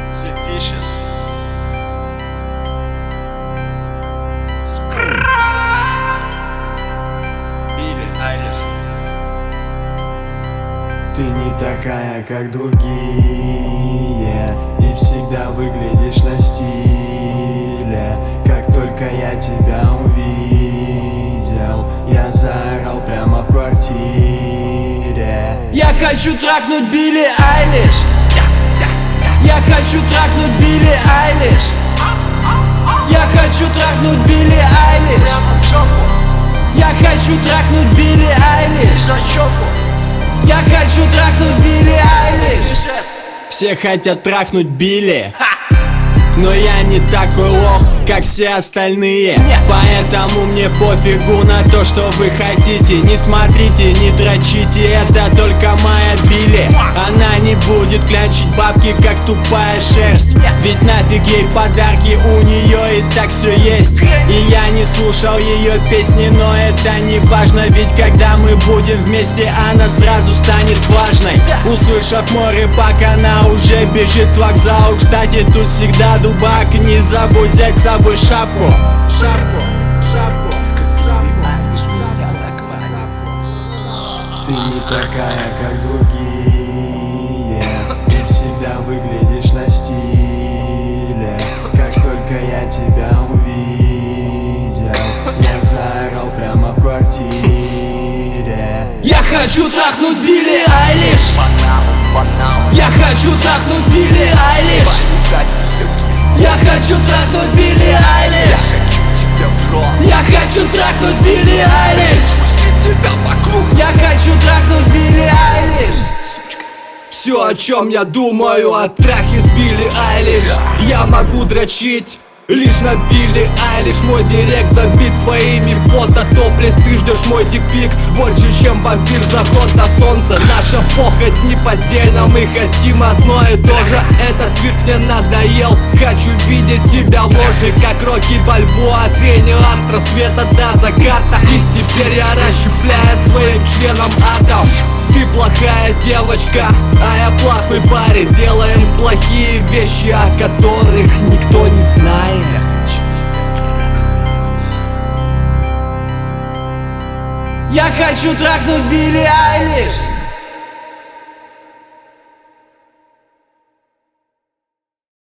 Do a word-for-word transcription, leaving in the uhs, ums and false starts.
The Vicious. Билли Айлиш. Ты не такая, как другие, и всегда выглядишь на стиле. Как только я тебя увидел, я заорал прямо в квартире. Я хочу трахнуть Билли Айлиш. Я хочу трахнуть Билли Айлиш. Я хочу трахнуть Билли Айлиш. Я хочу трахнуть Билли Айлиш. Я хочу трахнуть Билли Айлиш. Все хотят трахнуть Билли, но я не такой лох, как все остальные. Нет. Поэтому мне пофигу на то, что вы хотите. Не смотрите, не дрочите, это только моя Билли. Она не будет клянчить бабки, как тупая шерсть. Нет. Ведь нафиг ей подарки, у нее и так все есть. И я не слушал ее песни, но это не важно. Ведь когда мы будем вместе, она сразу станет влажной. Услышав мой рэпак, она уже бежит к вокзалу. Кстати, тут всегда дубак, не забудь взять с собой шапку. Шапку, шапку, Ты не такая, как другие, и всегда выглядишь на стиле. Как только я тебя увидел, я заорал прямо в квартире. Я хочу трахнуть Билли Айлиш. Я хочу трахнуть Билли Айлиш. Я хочу трахнуть Билли Айлиш. Я хочу трахнуть Билли Айлиш. Я хочу трахнуть Билли Айлиш. Все, о чем я думаю, о трахе с Билли Айлиш. Я могу дрочить лишь на Билли Айлиш. Мой директ забит твоими фото топлес. Ты ждешь мой дикпик больше, чем вампир заход на солнце. Наша похоть неподдельна, мы хотим одно и то же. Этот вид мне надоел, хочу видеть тебя в ложе. Как Рокки Бальбоа, тренер от рассвета до заката. И теперь я расщепляю своим членом атом. Ты плохая девочка, а я плохой парень. Делаем плохие вещи, о которых никто не знает. Я хочу трахнуть Билли Айлиш.